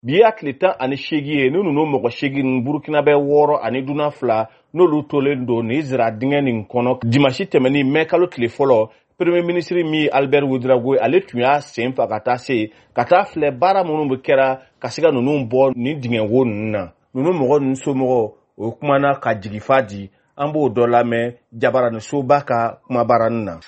Bi tile 18 ye n'u mɔgɔ 8 Burkina bɛ 6 ani Duna 2 n'olu tolen don ni zira dingɛ nin kɔnɔ dimanche tɛmɛni mai kalo tile fɔlɔ. Premier ministre mi Albert Ouedraogo ale tun y'a sen fa ka taa filɛ baara minnu bɛ kɛra ka se ka ninnu bɔ ni dingɛ wo ninnu na. Ninnu mɔgɔ ninnu somɔgɔ o kumana ka jigifa di. An b'o dɔ lamɛn Jabara ni Soba ka kumabaranin na.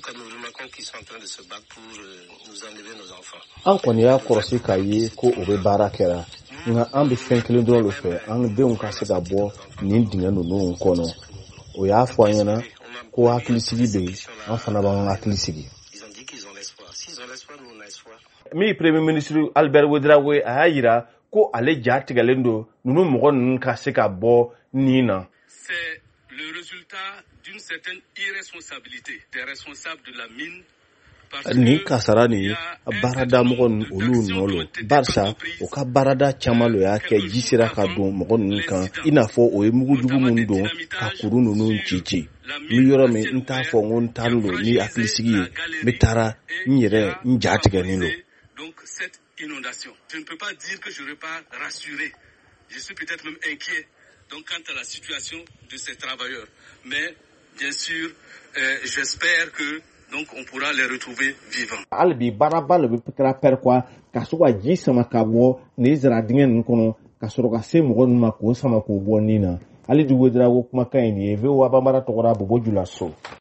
An kɔni y'a kɔrɔsi k'a ye ko o bɛ baara kɛra nka an bɛ fɛn kelen dɔrɔn de fɛ an denw ka se ka bɔ nin dingɛ ninnu kɔnɔ. O y'a fɔ an ɲɛna ko hakilisigi bɛ yen, an fana b'an hakili sigi. Mi Premier ministre Albert Ouedraogo a y'a yira ko ale ja tigɛlen don ninnu mɔgɔ ninnu ka se ka bɔ nin na. C'est le résultat d'une certaine irresponsabilité des responsables de la mine. Ni kasara ni barada mɔgɔ ninnu olu nɔlo barisa o ka barada caman lo y'a kɛ ji sera ka don mɔgɔ ninnu kan i n'a fɔ o ye mugujugu minnu don ka kuru ninnu ci ni yɔrɔ min n t'a fɔ n t'a lo ni hakilisigi ye n taara n yɛrɛ n ja tigɛlen lo. Donc cette inondation, je ne peux pas dire que je ne serai pas rassuré. Je suis peut-être même inquiet donc quant à la situation de ces travailleurs. Mais bien sûr, j'espère que donc on pourra les retrouver vivants. Albi baraba le peut-être perquoi ka so ka ji sama ka bɔ ni zira dingɛ nin kɔnɔ ka sɔrɔ ka se mɔgɔ ninnu ma k'o sama k'o bɔ nin na. Ale Ouedraogo kumakan in ye VOA Bambara tɔgɔra Bobo Jula So.